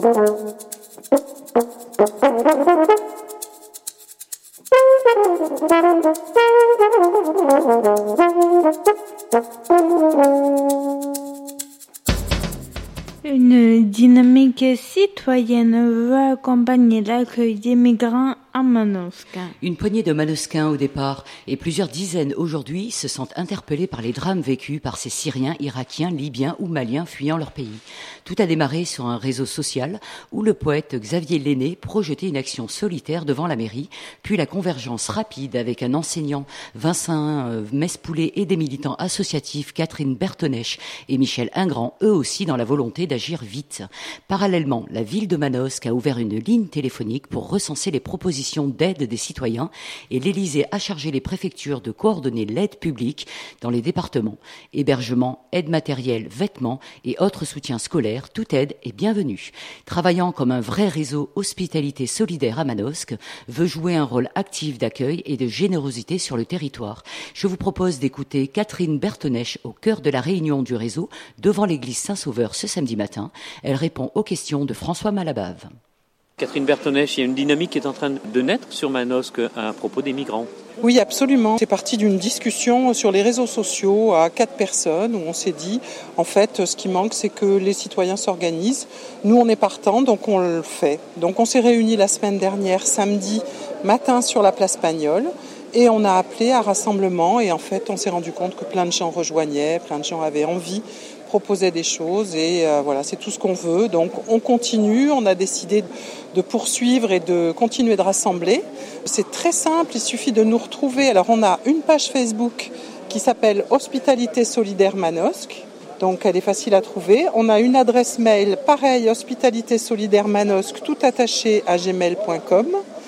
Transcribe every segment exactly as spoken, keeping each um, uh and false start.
Une dynamique citoyenne veut accompagner l'accueil des migrants à Manosque. Une poignée de Manosquins au départ et plusieurs dizaines aujourd'hui se sentent interpellés par les drames vécus par ces Syriens, Irakiens, Libyens ou Maliens fuyant leur pays. Tout a démarré sur un réseau social où le poète Xavier Lenné projetait une action solitaire devant la mairie, puis la convergence rapide avec un enseignant, Vincent euh, Mespoulet, et des militants associatifs, Catherine Bertonèche et Michel Ingrand, eux aussi dans la volonté d'agir vite. Parallèlement, la ville de Manosque a ouvert une ligne téléphonique pour recenser les propositions d'aide des citoyens et l'Élysée a chargé les préfectures de coordonner l'aide publique dans les départements. Hébergement, aide matérielle, vêtements et autres soutiens scolaires, toute aide est bienvenue. Travaillant comme un vrai réseau hospitalité solidaire à Manosque, veut jouer un rôle actif d'accueil et de générosité sur le territoire. Je vous propose d'écouter Catherine Bertonèche au cœur de la réunion du réseau devant l'église Saint-Sauveur ce samedi matin. Elle répond aux questions de François Malabave. Catherine Bertonèche, il y a une dynamique qui est en train de naître sur Manosque à propos des migrants. Oui, absolument. C'est parti d'une discussion sur les réseaux sociaux à quatre personnes où on s'est dit, en fait, ce qui manque, c'est que les citoyens s'organisent. Nous, on est partants, donc on le fait. Donc on s'est réunis la semaine dernière, samedi matin, sur la place Pagnol. Et on a appelé à rassemblement et en fait, on s'est rendu compte que plein de gens rejoignaient, plein de gens avaient envie, proposaient des choses et euh, voilà, c'est tout ce qu'on veut. Donc on continue, on a décidé de poursuivre et de continuer de rassembler. C'est très simple, il suffit de nous retrouver. Alors on a une page Facebook qui s'appelle Hospitalité Solidaire Manosque. Donc elle est facile à trouver. On a une adresse mail, pareil, Hospitalité Solidaire Manosque, tout attaché à gmail point com.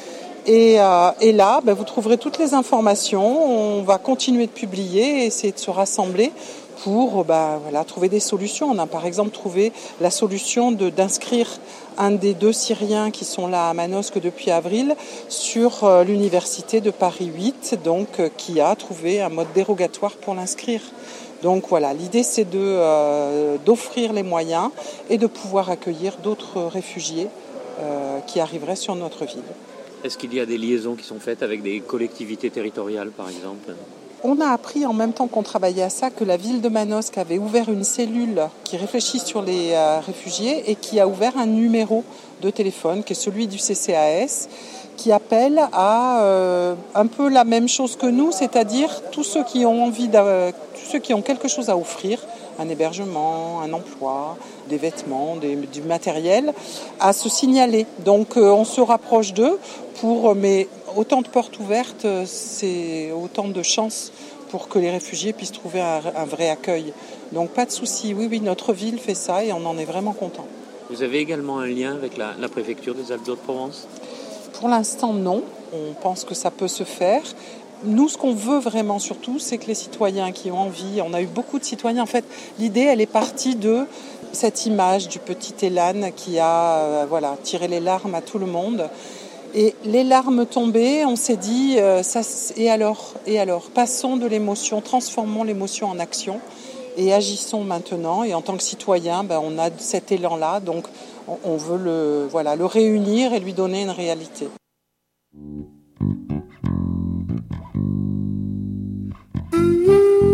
Et, euh, et là, ben, vous trouverez toutes les informations. On va continuer de publier et essayer de se rassembler pour ben, voilà, trouver des solutions. On a par exemple trouvé la solution de, d'inscrire un des deux Syriens qui sont là à Manosque depuis avril sur euh, l'université de Paris huit, donc euh, qui a trouvé un mode dérogatoire pour l'inscrire. Donc voilà, l'idée c'est de, euh, d'offrir les moyens et de pouvoir accueillir d'autres réfugiés euh, qui arriveraient sur notre ville. Est-ce qu'il y a des liaisons qui sont faites avec des collectivités territoriales, par exemple ? On a appris en même temps qu'on travaillait à ça que la ville de Manosque avait ouvert une cellule qui réfléchit sur les euh, réfugiés et qui a ouvert un numéro de téléphone qui est celui du C C A S qui appelle à euh, un peu la même chose que nous, c'est-à-dire tous ceux qui ont envie, tous ceux qui ont quelque chose à offrir, un hébergement, un emploi, des vêtements, des, du matériel, à se signaler. Donc euh, on se rapproche d'eux pour, mais autant de portes ouvertes, c'est autant de chances pour que les réfugiés puissent trouver un, un vrai accueil. Donc pas de souci, oui, oui, notre ville fait ça et on en est vraiment content. Vous avez également un lien avec la, la préfecture des Alpes-de-Haute-Provence ? Pour l'instant, non. On pense que ça peut se faire. Nous, ce qu'on veut vraiment surtout, c'est que les citoyens qui ont envie, on a eu beaucoup de citoyens, en fait, l'idée, elle est partie de cette image du petit Elan qui a euh, voilà, tiré les larmes à tout le monde. Et les larmes tombées, on s'est dit, euh, ça, et alors, et alors, passons de l'émotion, transformons l'émotion en action et agissons maintenant. Et en tant que citoyen, ben, on a cet élan-là, donc on, on veut le, voilà, le réunir et lui donner une réalité.